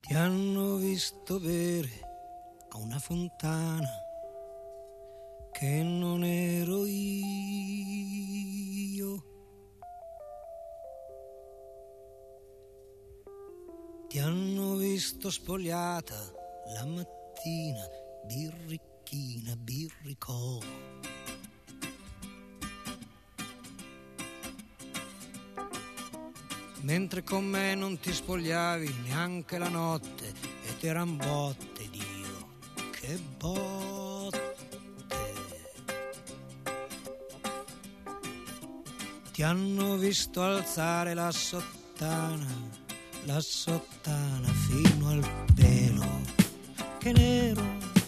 Ti hanno visto bere a una fontana che non ero io. Ti hanno visto spogliata la mattina, birricchina, birricò. Mentre con me non ti spogliavi neanche la notte e t'eran botte, Dio, che botte. Ti hanno visto alzare la sottana fino al pelo, che nero.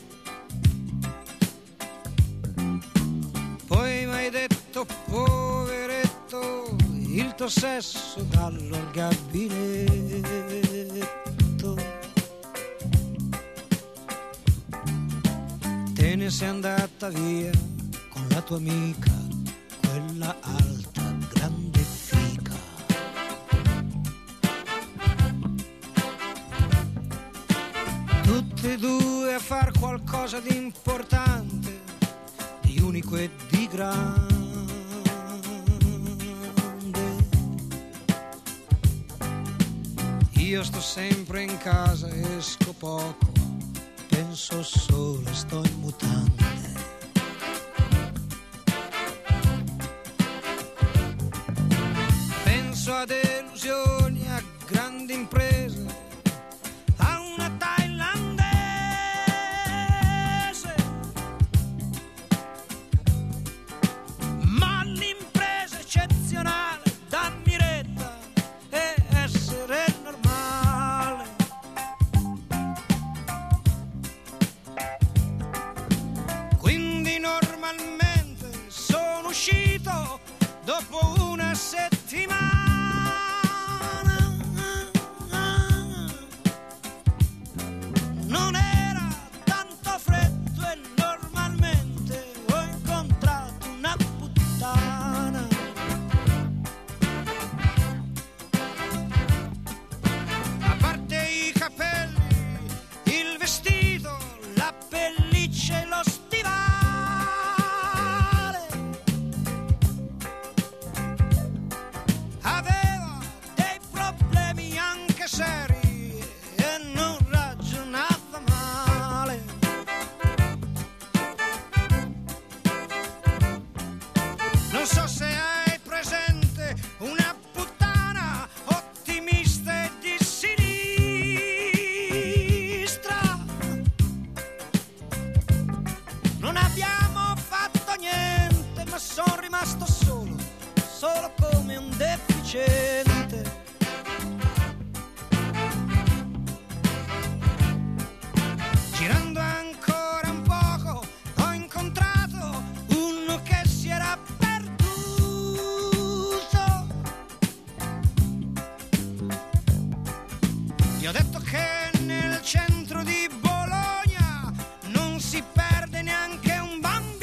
Poi m'hai detto, poveretto, il tuo sesso dallo gabinetto. Te ne sei andata via con la tua amica, quella alta, grande fica. Tutte e due a far qualcosa di importante, di unico e di grande. Io sto sempre in casa, esco poco, penso solo, sto in mutande. Penso a delusioni, a grandi imprese, a una thailandese. Ma l'impresa eccezionale, dammi retta, è essere normale. Quindi normalmente sono uscito dopo una settimana. Non era tanto freddo e normalmente ho incontrato una puttana. A parte i capelli, il vestito, la pelliccia e lo stivale, aveva dei problemi anche seri e non ragionava male. Non so se hai presente una puttana ottimista e di sinistra. Non abbiamo fatto niente, ma sono rimasto solo come un deficiente. Girando ancora un poco ho incontrato uno che si era perduto. Gli ho detto che nel centro di Bologna non si perde neanche un bambino.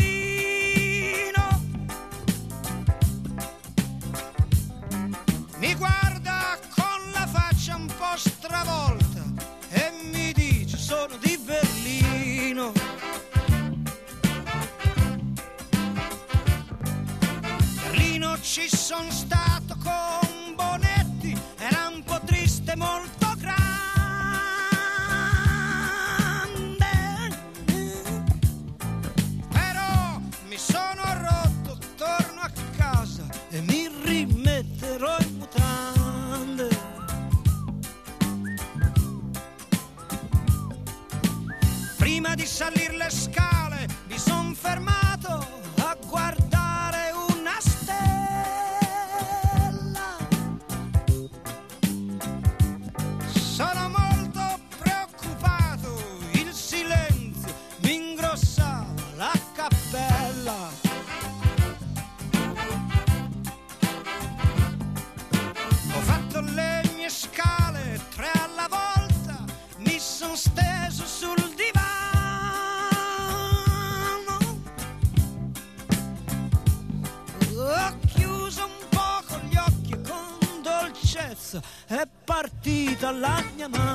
Mi guarda con la faccia un po' stravolta e mi dice sono di Berlino. Berlino ci son stato con Bonetti, era un po' triste, molto grande. Però mi sono rotto, torno a casa e mi rimetterò in mutande. Prima di salire le scale mi son fermato a guardare una stella. Sono molto preoccupato, il silenzio mi ingrossava la cappella. Ho fatto le mie scale 3 alla volta, mi son steso sul divano. Ho chiuso un poco gli occhi e con dolcezza è partita la mia mano.